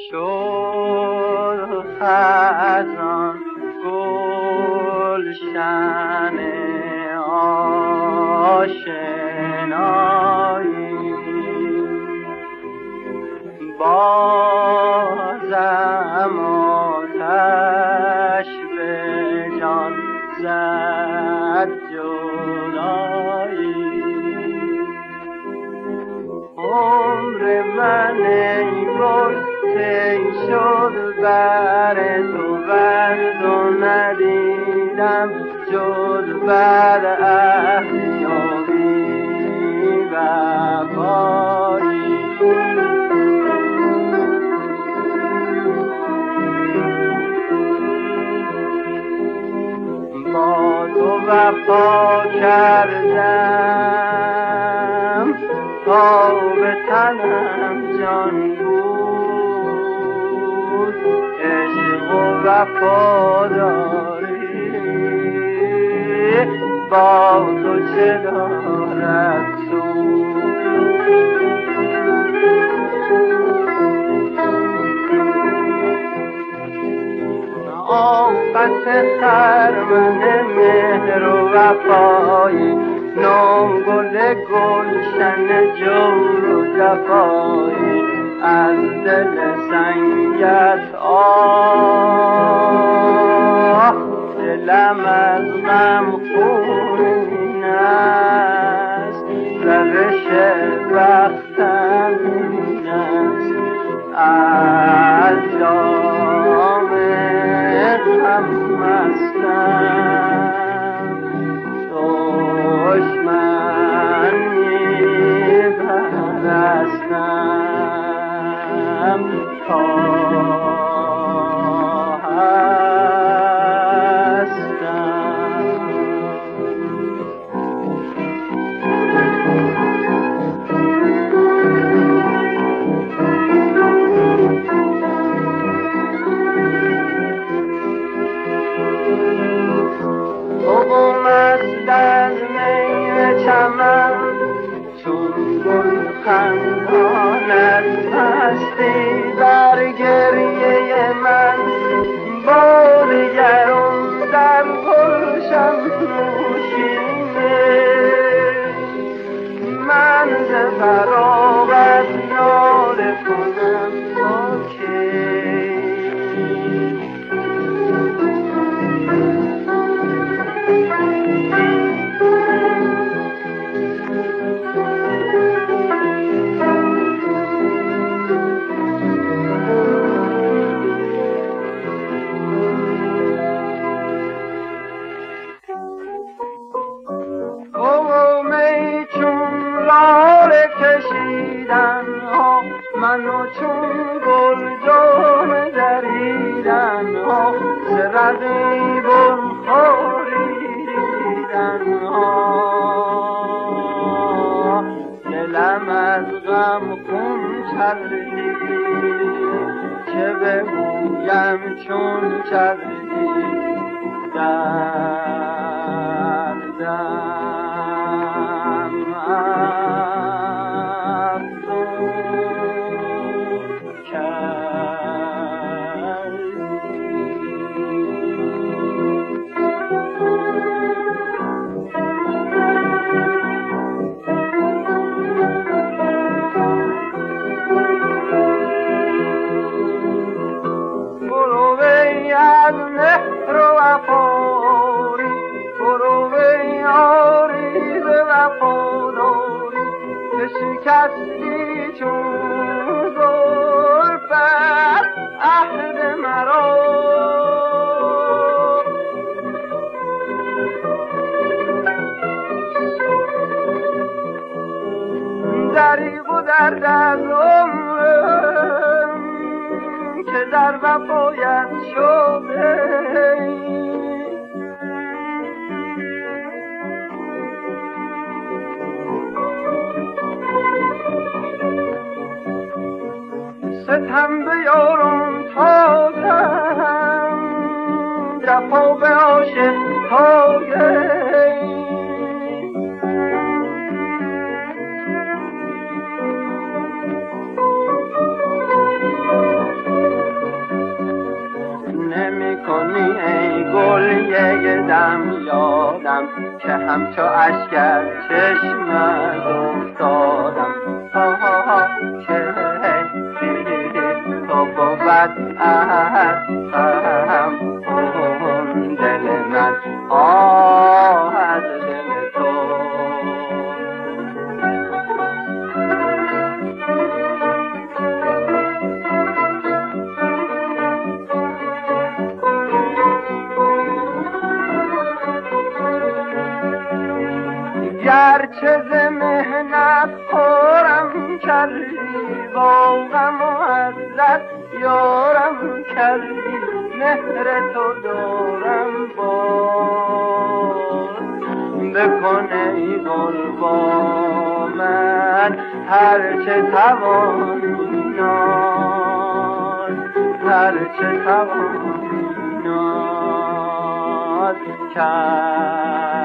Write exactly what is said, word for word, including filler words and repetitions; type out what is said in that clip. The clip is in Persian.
شد خزان گلشن آشنایی، بازم آتش به جان زد جدایی. عمر من ای گل طی شد بر تو ورد و ندیدم جز بر عهد و بی وفایی. با تو وفا کردم تا به تنم جان بود، عشق و وفاداری با تو چه دارد سود. آفت خرمن مهر و وفایی، نو گل گلشن جور و جفایی، از دل سنگت آه دلم از غم خون است، روش بختم این است، از جام غم مستم، دشمن می‌پرستم تا خندان از مستی در گریه من، باد گرم در گلشن نوشینه، من ز فراغت ناله کنم تا کی. منو چون گل جان دریدن ها، ز رقیبان خاریدن ها، دلم از غم خون چردی، چه بگویم چون چردی دردم شکستی چون زلفت عهد مرا، دریغ و درد از عمرم که در وفایت شده، ستم به یارم تازم، جفا به عاشق تازم، افتادم که همچو اشکر چشمت افتادم آه که تو بود هم اون دل من آه از دل تو گرچه ز مهنت خورم کردی با غم و حسرت یارم کردی مهر تو دارم باز بکن ای گل با من هرچه توانی ناز هرچه توانی ناز کرد